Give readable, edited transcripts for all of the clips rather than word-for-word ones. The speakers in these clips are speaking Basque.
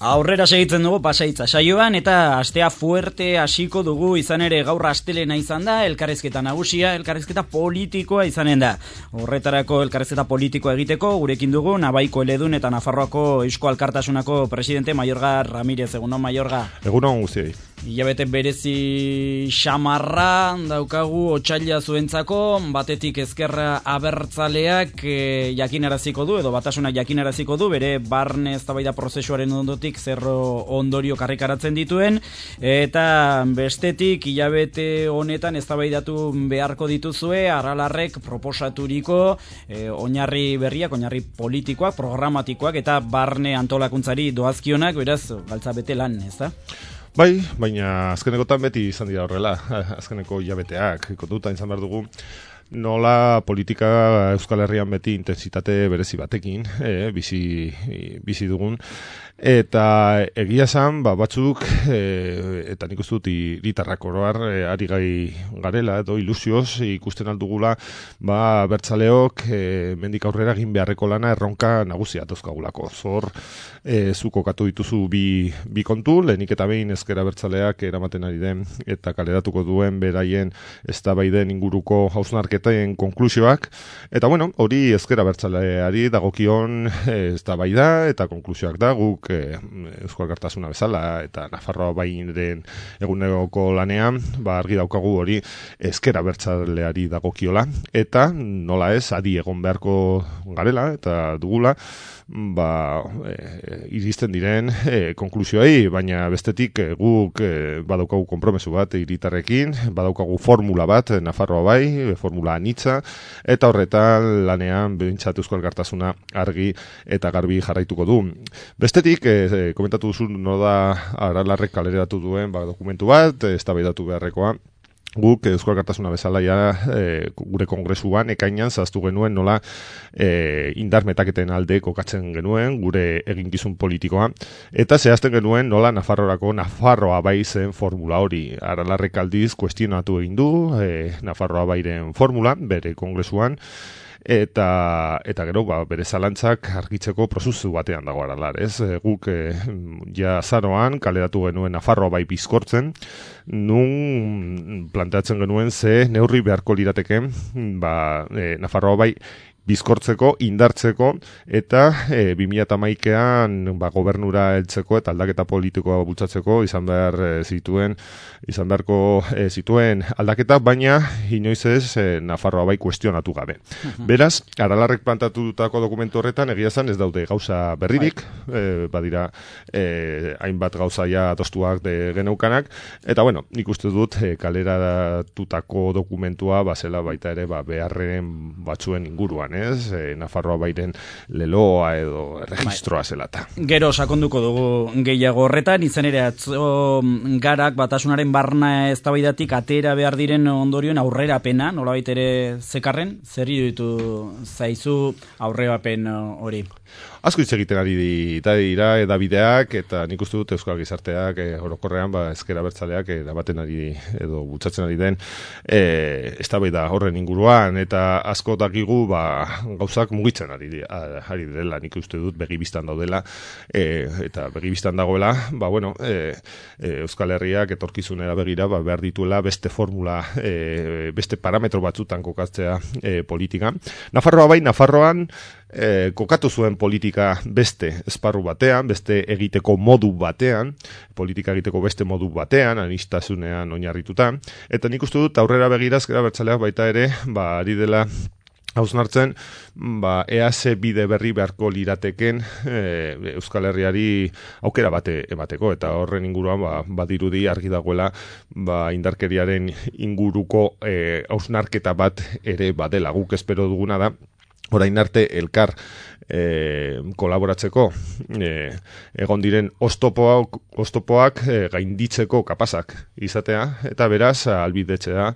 Aurrera segitzen dugu Pasaitza saioan eta astea fuerte hasiko dugu, izan ere gaur astelena izan da, elkarrizketa nagusia, elkarrizketa politikoa izanen da. Horretarako elkarrizketa politikoa egiteko gurekin dugu Nabaiko Eledun eta Nafarroako Eusko Alkartasunako presidente Mayorga Ramirez. Egunon, Mayorga. Egunon guztiei. Hilabete berezi xamarra daukagu otsaila zuentzako, batetik ezkerra abertzaleak jakinaraziko du, edo Batasunak jakinaraziko du, bere barne eztabaida prozesuaren ondotik zer ondorio karrikaratzen dituen, eta bestetik hilabete honetan eztabaidatu beharko dituzue Aralarrek proposaturiko oinarri berriak, oinarri politikoak, programatikoak eta barne antolakuntzari doazkionak, beraz, galtza bete lan, ez da? Bai, baina azkenekotan beti izan dira horrela, azkeneko hilabeteak, kontuta izan behar dugu, nola politika Euskal Herrian beti intensitate berezi batekin, bizi dugun, eta egia esan, batzuk, eta nik uste dut hiritarrak oroar ari gai garela, edo ilusioz ikusten aldugula, bertzaleok mendik aurrera egin beharreko lana erronka nagusia dauzkagulako. Zor, zu kokatu dituzu bi kontu, lehenik eta behin ezker abertzaleak eramaten ari den, eta kaleratuko duen beraien eztabaiden inguruko hausnarketen konklusioak, eta bueno, hori ezker abertzaleari dagokion eztabaida eta konklusioak da, guk Eusko Alkartasuna bezala eta Nafarroa bairen eguneroko lanean, argi daukagu hori ezker abertzaleari dagokiola, eta nola ez, adi egon beharko garela eta dugula, iristen diren konklusioei, baina bestetik guk badaukagu konpromesu bat hiritarrekin, badaukagu formula bat, Nafarroa bai, formula anitza, eta horretan lanean behintzat Eusko Alkartasuna argi eta garbi jarraituko du. Bestetik, komentatu duzu noda Aralarrek kaleratu duen dokumentu bat, eztabaidatu beharrekoa. Guk Eusko Alkartasuna bezala gure kongresuan ekainan zehaztu genuen nola indar metaketen alde kokatzen genuen gure eginkizun politikoa, eta zehazten genuen nola Nafarroa bai zen formula hori. Aralarrek aldiz kuestionatu egin du Nafarroa bairen formula bere kongresuan, eta gero bere zalantzak argitzeko prozesu batean dago Aralar, ez? Guk ja azaroan kaleratu genuen Nafarroa bai bizkortzen, nun planteatzen genuen ze neurri beharko lirateken Nafarroa bai bizkortzeko, indartzeko, eta 2011an gobernura heltzeko eta aldaketa politikoa bultzatzeko izan beharko zituen aldaketa, baina inoiz ez Nafarroa bai kuestionatu gabe. Beraz, Aralarrek plantatutako dokumentu horretan egia esan ez daude gauza berririk, badira hainbat gauza ja adostuak geneukanak, eta bueno, nik uste dut kaleratutako dokumentua zela baita ere beharren batzuen inguruan, ez? Nafarroa bairen leloa edo registroa zelata. Gero sakonduko dugu gehiago horretan, izan ere atzo Garak Batasunaren barna eztabaidatik atera behar diren ondorioen aurrerapena, nolabait ere zekarren, zer iruditu zaizu aurrerapen hori? Asko hitz egiten ari dira edabideak, eta nik uste dut Euskal Gizarteak orokorrean ezker abertzaleak erabaten ari edo bultzatzen ari den eztabaida horren inguruan, eta asko dakigu gauzak mugitzen ari direla, nik uste dut begibistan daudela, eta begibistan dagoela, Euskal Herriak etorkizunera begira behar dituela beste formula, beste parametro batzutan kokatzea politika. Nafarroan kokatu zuen politika beste esparru batean, beste egiteko modu batean, politika egiteko beste modu batean, anistasunean oinarrituta, eta nik uste dut aurrera begira ezker abertzaleak baita ere, ari dela hausnartzen, ea ze bide berri beharko lirateken Euskal Herriari aukera bate emateko, eta horren inguruan badirudi argi dagoela indarkeriaren inguruko hausnarketa bat ere badela. Guk espero duguna da orain arte elkar kolaboratzeko egon diren oztopoak gainditzeko kapazak izatea, eta beraz albidetzea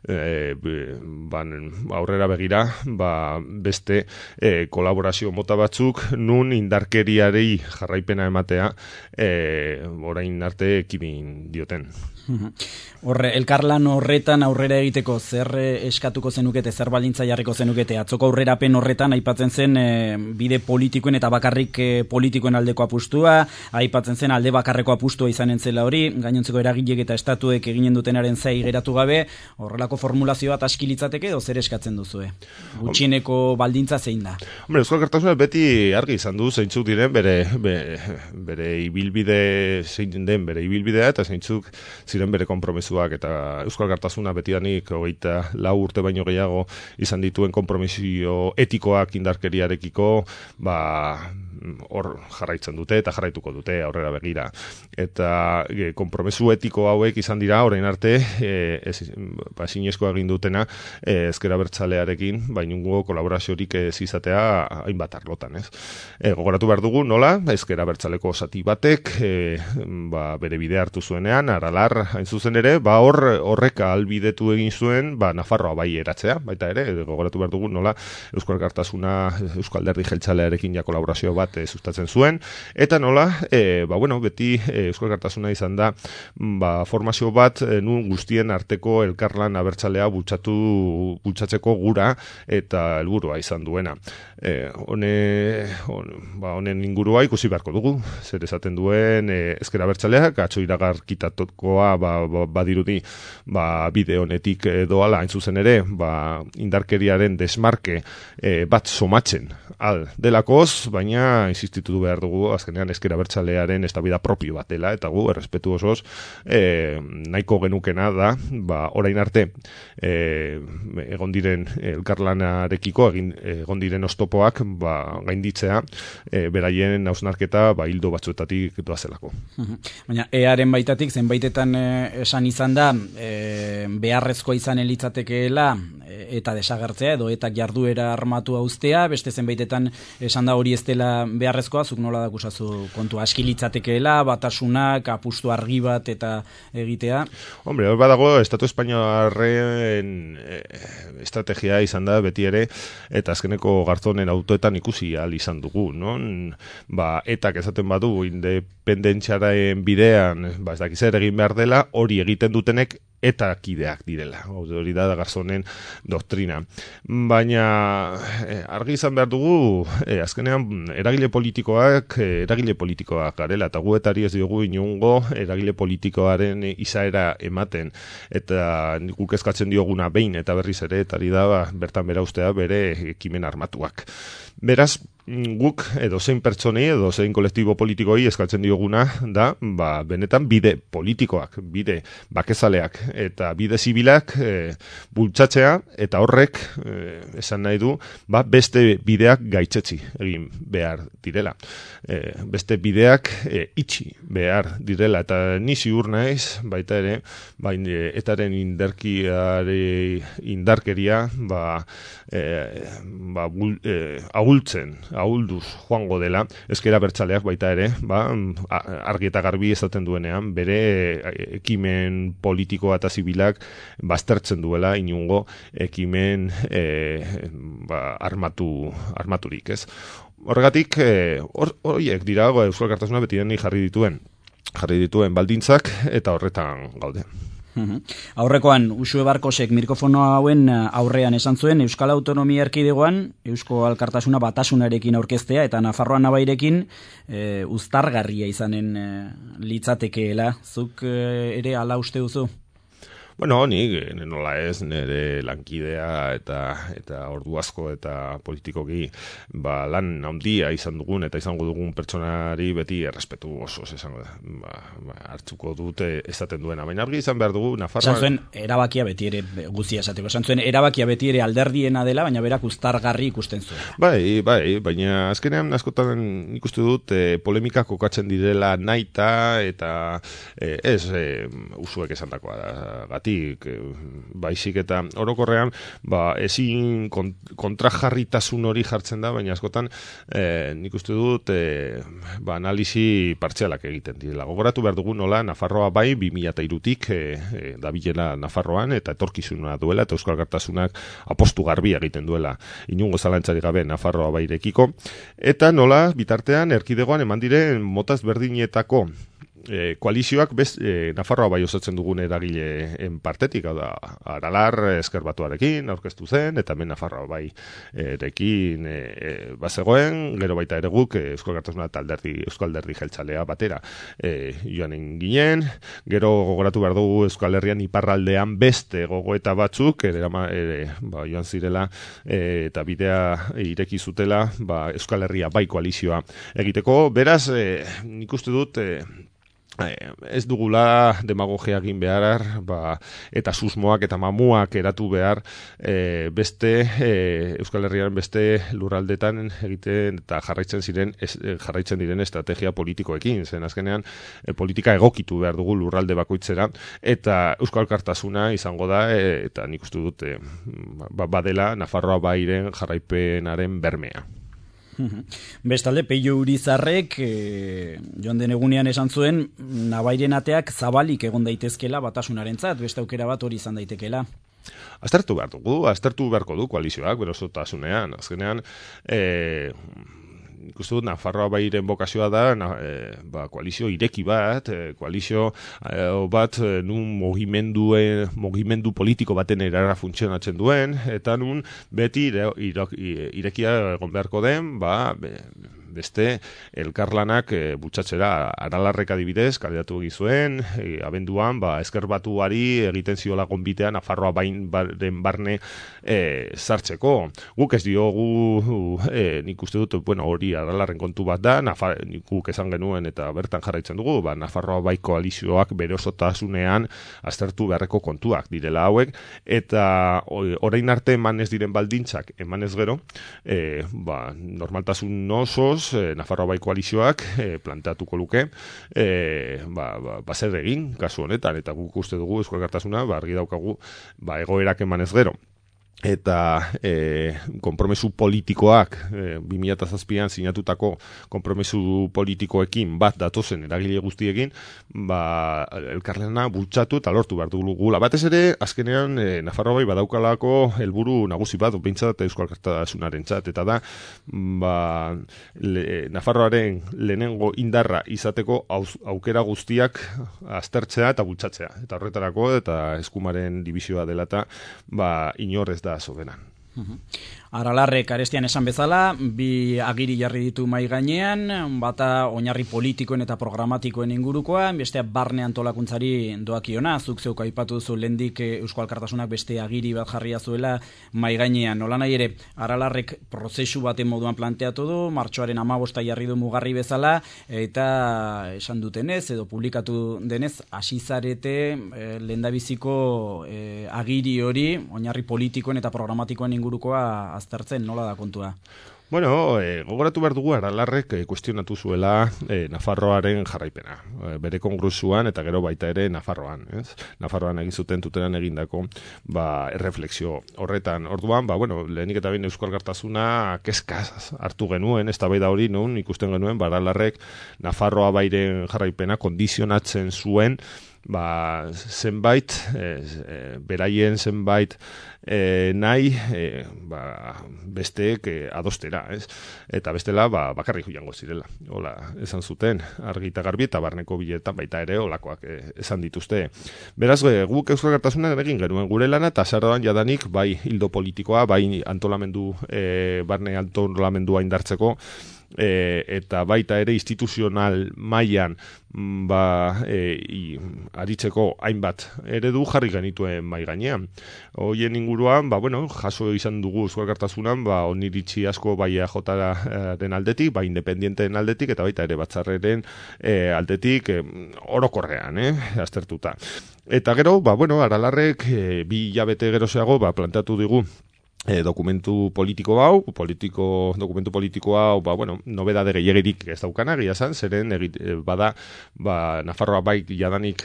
aurrera begira beste kolaborazio mota batzuk nun indarkeriarei jarraipena ematea orain arte ekidin dioten. Horre, elkarlan horretan aurrera egiteko zer eskatuko zenukete, zer baldintza jarriko zenukete? Atzoko aurrerapen horretan aipatzen zen bide politikoen eta bakarrik politikoen aldeko apustua, aipatzen zen alde bakarreko apustua izanen zela hori, gainontzeko eragilek eta estatuek eginen dutenaren zai geratu gabe, horrelako formulazio bat aski litzateke edo zer eskatzen duzue? Gutxieneko baldintza zein da? Hombre, Euskal Alkartasuna beti argi izan du zeintzuk diren bere ibilbide zein den bere ibilbidea eta zeintzuk ziren bere konpromesuak eta Euskal Alkartasuna betidanik 24 urte baino gehiago izan dituen konpromisio etikoak indarkeriarekiko hor jarraitzen dute eta jarraituko dute aurrera begira. Eta konpromesu etiko hauek izan dira orain arte ezinezko egin dutena ezker abertzalearekin bainungo kolaboraziorik ez izatea hainbat arlotan, ez? Gogoratu behar dugu nola ezker abertzaleko zati batek bere bidea hartu zuenean, Aralar hain zuzen ere, horrek ahalbidetu egin zuen Nafarroa bai eratzea, baita ere, gogoratu behar dugu nola Euskal Alkartasuna Euskal Alderdi Jeltzalearekin kolaborazio bat sustatzen zuen, eta nola, beti Euskal Alkartasuna izan da, formazio bat nun guztien arteko elkarlan abertzalea bultzatzeko gura eta helburua izan duena. Honen ingurua ikusi beharko dugu, zer esaten duen ezker abertzaleak, atzo iragarkitatokoa badirudi bide honetik doala hain zuzen ere, indarkeriaren desmarke bat somatzen al delakoz, baina insistitu behar dugu azkenean ezker abertzalearen eztabaida propio bat dela, eta gu errespetu osoz nahiko genukena da, orain arte egon diren elkarlanarekiko egon diren oztopoak gainditzea beraien hausnarketa hildo batzuetatik doazelako. Baina earen baitatik zenbaitetan esan izan da beharrezkoa izan elitzatekeela eta desagertzea edo eta jarduera armatua uztea, beste zenbaitetan esan da hori ez dela beharrezkoa, zuk nola dakusazu kontua aski litzatekeela, batasunak, apustu argi bat eta egitea? Hombre, hor badago Estatu Espainiarren estrategia izan da beti ere, eta azkeneko Garzonen autoetan ikusi ahal izan dugu, non? Etak esaten badu independentziaren bidean, ez dakiz ere egin behar dela, hori egiten dutenek eta kideak direla. Hori da Garzonen doktrina. Baina argi izan behar dugu, azkenean eragile politikoak garela, eta guetari ez diogu inungo eragile politikoaren izaera ematen, eta guk eskatzen dioguna behin eta berriz ere, eta hori da bertan bera ustea bere ekimen armatuak. Beraz, guk edo zein pertsonei edo zein kolektibo politikoi eskatzen dioguna da, benetan bide politikoak, bide bakezaleak eta bide zibilak bultzatzea, eta horrek esan nahi du, beste bideak gaitzetsi egin behar direla. Beste bideak itxi behar direla, eta ni ziur naiz, baita ere, etaren indarkeria ahulduz joango dela, ezker abertzaleak baita ere, argi eta garbi esaten duenean, bere ekimen politikoa eta zibilak baztertzen duela inungo ekimen armaturik, ez? Horregatik, horiek dira Euskal Alkartasuna beti deni jarri dituen baldintzak, eta horretan gaude. Aurrekoan, Uxue Barkosek mikrofono hauen aurrean esan zuen Euskal Autonomia Erkidegoan Eusko Alkartasuna batasunarekin aurkeztea eta Nafarroa nabairekin uztargarria izanen litzatekeela. Zuk ere hala uste duzu? Bueno, nik nola ez nire lankidea eta ordu asko eta politikoki lan handia izan dugun eta izango dugun pertsonari beti errespetu osoz esango da. Hartzuko dute esaten duena. Baina argi izan behar dugu Nafarroa... Esan zuen erabakia beti ere guztia esateko. Esan zuen erabakia beti ere alderdiena dela, baina berak uztargarri ikusten zuen. Bai, baina azkenean askotan ikustu dut polemika kokatzen direla naita eta ez Usuek esandakoa da. Baizik eta orokorrean ezin kontrajarritasun hori jartzen da, baina askotan nik uste dut analisi partzialak egiten direla. Gogoratu behar dugu nola Nafarroa bai 2003-tik dabilela Nafarroan eta etorkizuna duela eta Euskal Alkartasunak apostu garbi egiten duela inungo zalantzari gabe Nafarroa bairekiko, eta nola bitartean erkidegoan eman diren motaz berdinetako koalizioak Nafarroa bai osatzen dugun eragileen partetik, hau da, Aralar Ezker Batuarekin aurkeztu zen, eta hemen Nafarroa bai rekin bazegoen, gero baita ere guk Euskal Alkartasuna eta Euskal Alderdi Jeltzalea batera joanen ginen, gero gogoratu behar dugu Euskal Herrian iparraldean beste gogoeta batzuk, joan zirela eta bidea ireki zutela Euskal Herria bai koalizioa egiteko, beraz, nik uste dut ez dugula demagogia egin behar, eta susmoak eta mamuak eratu behar beste Euskal Herriaren beste lurraldetan egiten eta jarraitzen diren estrategia politikoekin, zen azkenean politika egokitu behar dugu lurralde bakoitzera, eta Euskal Alkartasuna izango da, eta nik uste dut badela Nafarroa bairen jarraipenaren bermea. Bestalde, Peio Urizarrek joan den egunean esan zuen nabairen ateak zabalik egon daitezkela batasunarentzat, beste aukera bat hori izan daitekeela. Aztertu beharko du koalizioak berosotasunean, azkenean ikusten dut Nafarroa bairen bokazioa da koalizio ireki bat, koalizio bat nun mugimendu politiko baten erara funtzionatzen duen, eta nun beti irekia egon beharko den, beste elkarlanak bultzatzera. Aralarrek adibidez, kaleatu egizuen, abenduan, Ezker Batuari egiten ziola gonbitea Nafarroa baren barne sartzeko. Guk ez diogu, nik uste dut, hori Aralarren kontu bat da, guk esan genuen eta bertan jarraitzen dugu, Nafarroa bai koalizioak bere osotasunean aztertu beharreko kontuak direla hauek, eta orain arte eman ez diren baldintzak eman ez gero, normaltasun osoz, Nafarroa bai koalizioak planteatuko luke zer egin kasu honetan, eta guk uste dugu Euskal Alkartasuna argi daukagu egoerak emanez gero eta konpromesu politikoak 2007an sinatutako konpromesu politikoekin bat datozen eragile guztiekin elkarlana bultzatu eta lortu behar dugula. Batez ere, azkenean Nafarroa bai badaukalako helburu nagusi bat, behintzat Euskal Alkartasunarentzat, eta da Nafarroaren lehenengo indarra izateko aukera guztiak aztertzea eta bultzatzea. Eta horretarako, eta eskumaren dibizioa dela eta inor ez da soberan. Aralarrek arestian esan bezala, bi agiri jarri ditu mai gainean, bata oinarri politikoen eta programatikoen ingurukoa, bestea barne antolakuntzari doakiona, zuk zeuk aipatu duzu lehendik Euskal Alkartasunak beste agiri bat jarria zuela mai gainean. Nola nahi ere, Aralarrek prozesu baten moduan planteatu du, martxoaren 15 jarri du mugarri bezala, eta esan dutenez, edo publikatu denez, hasi zarete lehendabiziko agiri hori, oinarri politikoen eta programatikoen ingurukoa aztertzen, nola da kontua? Bueno, gogoratu behar dugu Aralarrek kuestionatu zuela Nafarroaren jarraipena. Bere kongresuan eta gero baita ere Nafarroan. Nafarroan egin zuten tuteran egindako erreflexio horretan. Orduan, lehenik eta behin Euskal Alkartasuna kezkaz hartu genuen, eztabaida hori nun ikusten genuen, Aralarrek Nafarroa bairen jarraipena kondizionatzen zuen zenbait, beraien zenbait nahi besteek adostera, eta bestela bakarrik joango zirela. Hola, esan zuten, argi eta garbi eta barneko biletan baita ere olakoak esan dituzte. Beraz, guk Euskal Alkartasuna egin genuen gure lana, eta zardoan jadanik bai hildo politikoa, bai antolamendu, barne antolamendua indartzeko, eta baita ere instituzional mailan aritzeko hainbat eredu jarri genituen mai gainean. Hoien inguruan, jaso izan dugu Euskal Alkartasunan, oniritzi asko bai AJaren aldetik, bai independienteen aldetik, eta baita ere batzarreren aldetik orokorrean, aztertuta. Eta gero, Aralarrek 2 hilabete gerozeago planteatu digu dokumentu politiko hau, dokumentu politiko hau, nobedade gehiagirik ez daukana, egia zan, zeren bada, Nafarroa bai jadanik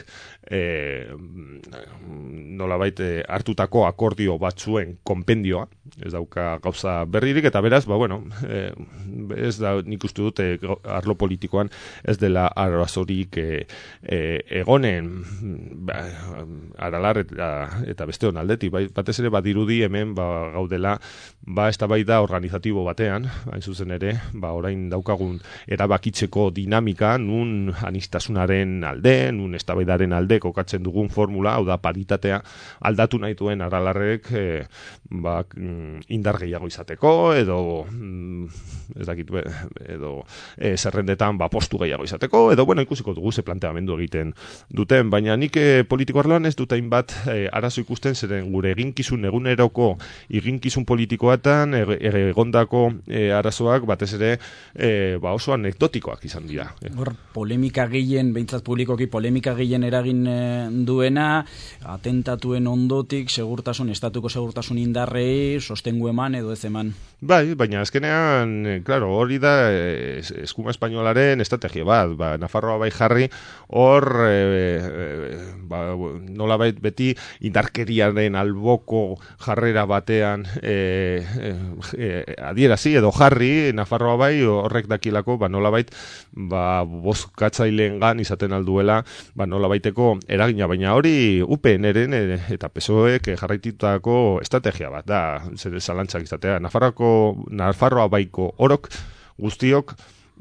nolabait hartutako akordio batzuen konpendioa, ez dauka gauza berririk, eta beraz, ez da, nik uste dut, arlo politikoan ez dela arazorik egonen, Aralar eta beste hon aldetik, batez ere badirudi hemen gaudela ba eztabaida organizatibo batean, hain zuzen ere, ba orain daukagun erabakitzeko dinamika, nun anistasunaren alde, nun eztabaidaren alde kokatzen dugun formula, hau da paritatea aldatu nahi duen Aralarrek indar gehiago izateko, edo ez dakit, edo zerrendetan postu gehiago izateko, edo bueno, ikusiko dugu ze planteamendu egiten duten, baina nik politiko arloan ez dut hainbat arazo ikusten, zeren gure eginkizun eguneroko eginkizun politikoetan egondako arazoak batez ere oso anekdotikoak izan dira. Hor, polemika gehien, behintzat publikoki polemika gehien eragin duena, atentatuen ondotik estatuko segurtasun indarrei sostengu eman edo ez eman. Bai, baina azkenean, claro, hori da eskuma espainolaren estrategia bat, Nafarroa bai jarri, hor nolabait beti indarkeriaren alboko jarrera batean adierazi edo jarri, Nafarroa bai horrek dakilako, nolabait bozkatzaileen izaten alduela, nolabaiteko eragina, baina hori UPN-eren eta PSOEk jarraitutako estrategia bat da, zer zalantzak izatea. Nafarroa baiko orok guztiok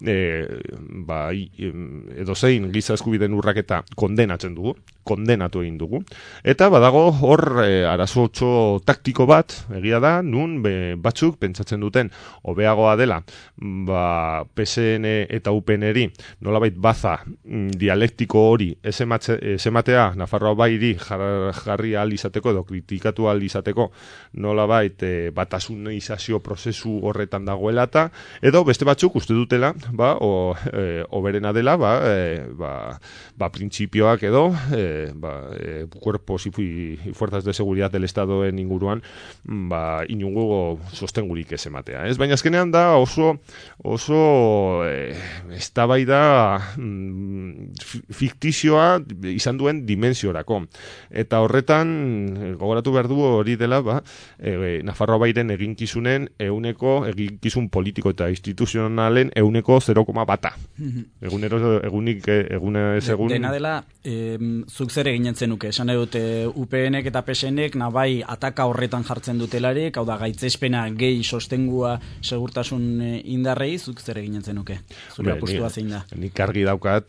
edozein giza eskubideen urraketa kondenatu egin dugu. Eta badago hor arazotxo taktiko bat, egia da, nun batzuk pentsatzen duten hobeagoa dela PSN eta UPN-eri nolabait baza dialektiko hori esematea Nafarroa bairi jarri ahal izateko edo kritikatu ahal izateko nolabait batasunizazio prozesu horretan dagoela edo beste batzuk uste dutela oberena dela printzipioak edo cuerpos y fuerzas de seguridad del Estado en inguruan inungo sostengurik ez ematea. Ez baina azkenean da oso eztabaida fiktizioa izan duen dimensiorako. Eta horretan gogoratu behar du hori dela Nafarroa bairen eginkizunen eginkizun politiko eta instituzionalen 0,1. Egunez egun... Dena dela, zuk zer eginen zenuke, esan dute UPNek eta PSNek nabai ataka horretan jartzen dutelarik, hau da gaitzespena gehi sostengua segurtasun indarrei, zuk zer eginen zenuke? Zure apustua zein da? Nik argi daukat,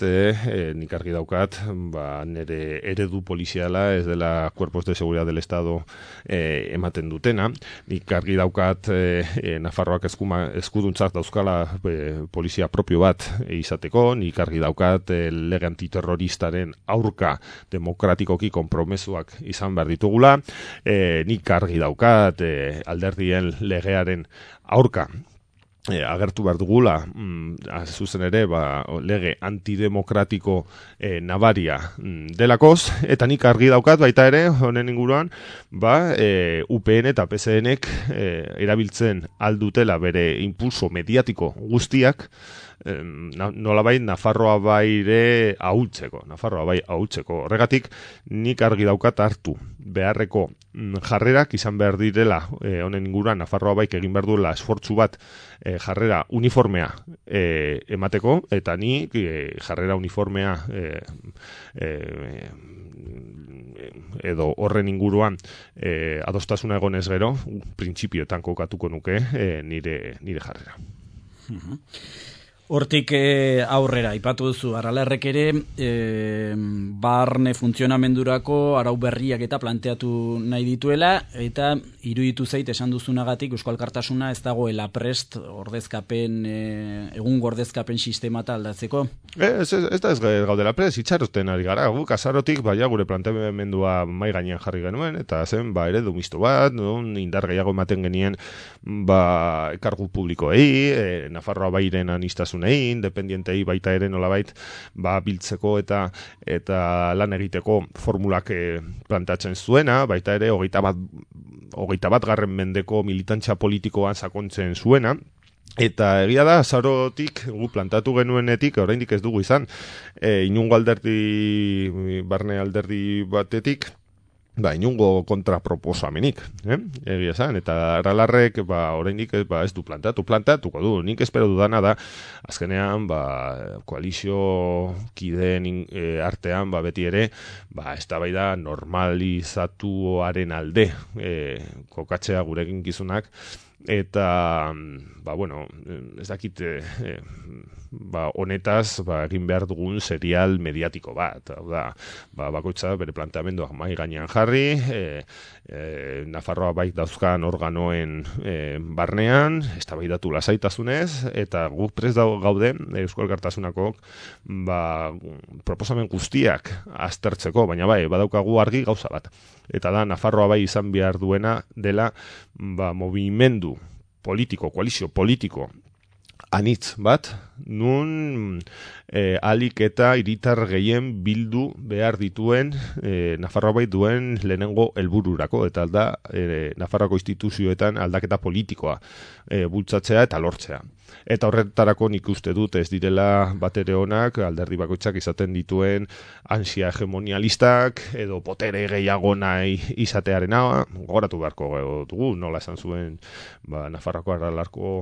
nire eredu poliziala ez dela Cuerpos de Seguridad del Estado ematen dutena. Nik argi daukat Nafarroak eskuduntzak dauzkala polizia propio bat izateko, nik argi daukat lege antiterroristaren aurka demokratikoki konpromesuak izan behar ditugula, nik argi daukat alderdien legearen aurka agertu behar dugula, zuzen ere, lege antidemokratiko nabaria delakoz, eta nik argi daukat baita ere, honen inguruan, UPN eta PSNek erabiltzen aldutela bere impulso mediatiko guztiak, nolabait Nafarroa bai ahultzeko. Horregatik, nik argi daukat hartu beharreko jarrerak izan behar direla honen inguruan Nafarroa baik egin behar duela esfortzu bat jarrera uniformea emateko, eta ni jarrera uniformea edo horren inguruan adostasuna egonez gero, printzipioetan kokatuko nuke nire jarrera. Hortik aurrera, ipatu duzu, Aralarrek ere barne funtzionamendurako arau berriak eta planteatu nahi dituela, eta iruditu zait esan duzunagatik Eusko Alkartasuna ez dagoela prest egungo ordezkapen sistemata aldatzeko. Ez da ez gaudela prest, itxaroten ari gara, guk azarotik gure planteamendua mai gainean jarri genuen, eta zen eredu misto bat, indar gehiago ematen genien kargu publikoei, Nafarroa bairen anistasunei, independientei baita ere nolabait biltzeko eta lan egiteko formulak plantatzen zuena, baita ere 21. Mendeko militantza politikoan sakontzen zuena. Eta egia da, azarotik gu plantatu genuenetik, oraindik ez dugu izan, inungo barne alderdi batetik, inungo kontraproposamenik, egia esan, eta Aralarrek oraindik ez du plantatuko du. Nik espero dudana da, azkenean koalizio kideen artean beti ere, eztabaida normalizatuaren alde kokatzea gure eginkizunak, eta bueno, ez dakit honetaz egin behar dugun serial mediatiko bat, hau da, bakoitza bere planteamenduak mai gainean jarri, Nafarroa bai dauzkan organoen barnean, eztabaidatu lasaitasunez, eta guk prest gaude Eusko Alkartasunakok proposamen guztiak aztertzeko, baina bai, badaukagu argi gauza bat. Eta da, Nafarroa bai izan behar duena dela movimendu politiko, koalizio politiko anitz bat, nun alik eta hiritar gehien bildu behar dituen Nafarroa bai duen lehenengo helbururako, eta da Nafarroako instituzioetan aldaketa politikoa bultzatzea eta lortzea. Eta horretarako nik uste dut ez direla batere onak alderdi bakoitzak izaten dituen ansia hegemonialistak edo potere gehiago nahi izatearena, gogoratu beharko dugu, nola esan zuen Nafarroako aralarko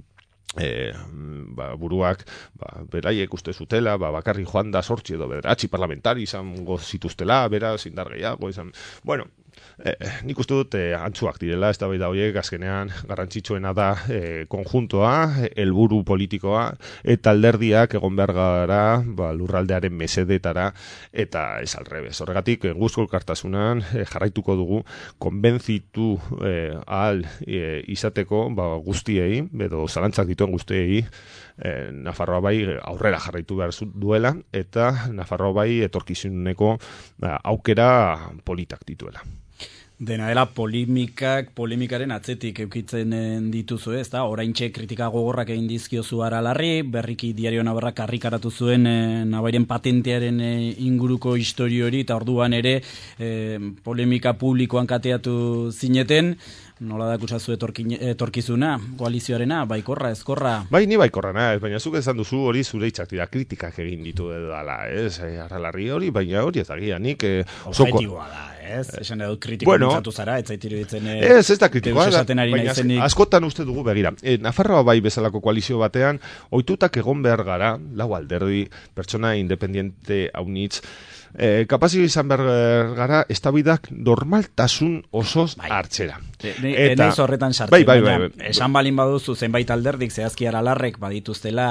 buruak beraiek uste zutela, bakarri joan da 8 edo 9 parlamentari izango zituztela, beraz indar gehiago izan. Bueno, nik uste dut antzuak direla, eztabaida horiek azkenean garrantzitsuena da konjuntoa, helburu politikoa, eta alderdiak egon behar gara lurraldearen mesedetara, eta ez alrebez. Horregatik, Eusko Alkartasunan jarraituko dugu konbentzitu ahal izateko guztiei, edo zalantzak dituen guztiei, Nafarroa bai aurrera jarraitu behar duela, eta Nafarroa bai etorkizuneko aukera politak dituela. Dena dela polemikaren atzetik eukitzen dituzu, ez da? Oraintxe kritika gogorrak egin dizkiozu Aralarri, berriki Diario Navarrak karrikaratu zuen Navairen patentearen inguruko historio hori, eta orduan ere polemika publikoan kateatu zineten. Nola da kutsazu etorkizuna, koalizioarena, baikorra, ezkorra? Bai, ni baikorra naiz, baina zuk esan duzu hori zure hitzak dira, kritikak egin ditu dela, ez? Aralarri hori, baina hori ez agia, nik objetiboa da, ez? Esan dut kritiko mintzatu zara, ez zaitiru ditzen ez da kritikoa, baina askotan uste dugu begira. Nafarroa bai bezalako koalizio batean, ohitutak egon behar gara, lau alderdi, pertsona independiente haunitz, kapazio izan behar gara eztabaidak normaltasun osoz hartzera. Neiz horretan sartzen, baina esan balin baduzu zenbait alderdik zehazki Aralarrek badituztela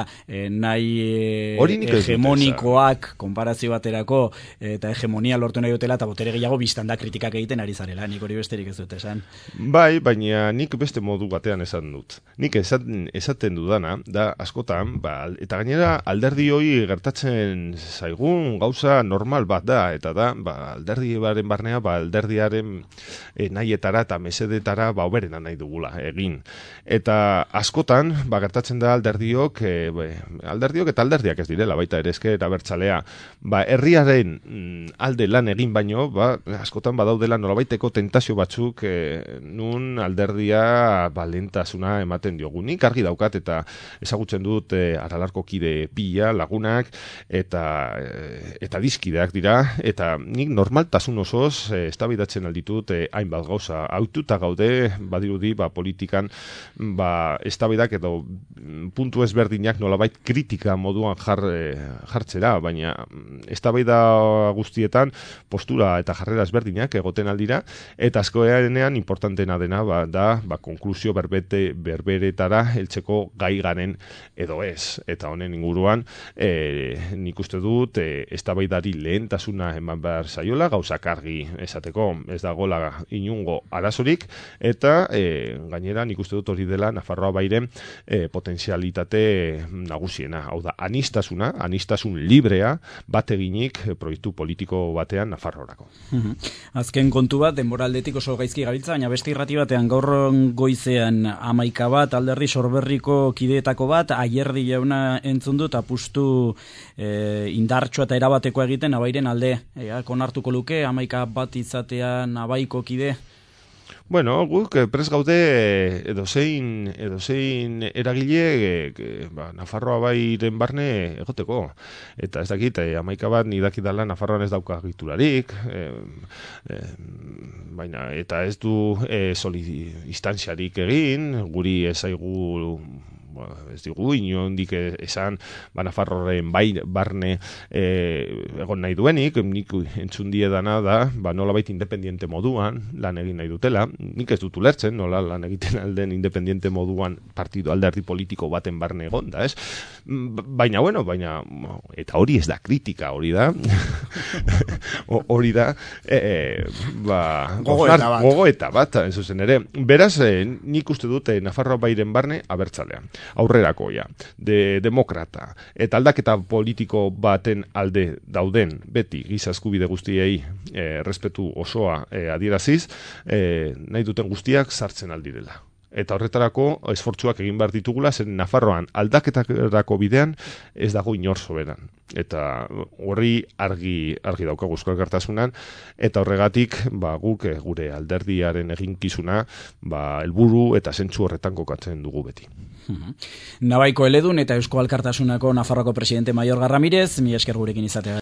nahi hegemonikoak konparazio baterako eta hegemonia lortu nahi dutela eta botere gehiago biztan da kritikak egiten ari zarela, nik hori besterik ez dut esan. Bai, baina nik beste modu batean esan dut. Nik esaten dudana, da askotan, eta gainera alderdi hori gertatzen zaigun gauza normal bat da, eta da, alderdiaren barnea, alderdiaren nahietara eta mesedetara oberena nahi dugula egin. Eta askotan, gertatzen da alderdiok eta alderdiak ez direla, baita ere ezker abertzalea, herriaren alde lan egin baino, askotan badaudela nolabaiteko tentazio batzuk nun alderdia lentasuna ematen diogu. Nik argi daukat eta ezagutzen dut Aralarko kide pila, lagunak, eta dizkideak dira, eta nik normaltasun osoz eztabaidatzen alditut hainbat gauza. Aututa gaude, badirudi, politikan, eztabaidak edo puntu ezberdinak nolabait kritika moduan jartzera, baina eztabaida guztietan postura eta jarrera ezberdinak egoten aldira, eta askoenean importantena dena da konklusio berberetara heltzeko gai garen edo ez. Eta honen inguruan nik uste dut eztabaidari lehentasuna eman behar zaiola, gauzak argi esateko ez dagoela inungo arazorik, eta gainera nik uste dut hori dela Nafarroa bairen potentzialitate nagusiena. Hau da, anistasun librea bat eginik proiektu politiko batean Nafarroarako. Azken kontu bat, denboraldetik oso gaizki gabiltza, baina beste irrati batean gaur goizean 11 bat, Alderdi Sorberriko kideetako bat, Ayerdi jauna entzun dut, apustu indartsua eta erabatekoa egiten Navairen alde. Konartuko luke, 11 bat izatea Navaiko kide? Bueno, guk prest gaude edozein eragile Nafarroa bairen barne egoteko. Eta ez dakit, 11 bat nidakidala Nafarroan ez dauka giturarik, baina eta ez du instantziarik egin, guri ezaigu ez digu inondik esan Nafarroaren barne egon nahi duenik, nik entzun diedana da, nolabait independiente moduan lan egin nahi dutela, nik ez dut ulertzen, nola lan egiten alden independiente moduan partido alderdi politiko baten barne egon da, ez? Baina, eta hori ez da kritika, hori da, gogoeta bat, en zuzen ere. Beraz, nik uste dute Nafarroa Bairen barne abertzalea, aurrerakoia, demokrata, eta aldaketa politiko baten alde dauden, beti giza eskubide guztiei respetu osoa adieraziz, nahi duten guztiak sartzen aldirela. Eta horretarako esfortzuak egin behar ditugula, zen Nafarroan aldaketarako bidean ez dago inor soberan. Eta horri argi daukagu Eusko Alkartasunan, eta horregatik guk gure alderdiaren eginkizuna helburu eta zentzu horretan kokatzen dugu beti. Nabaiko eledun eta Eusko Alkartasunako Nafarroako presidente Maior Ramirez, mila esker gurekin izatea.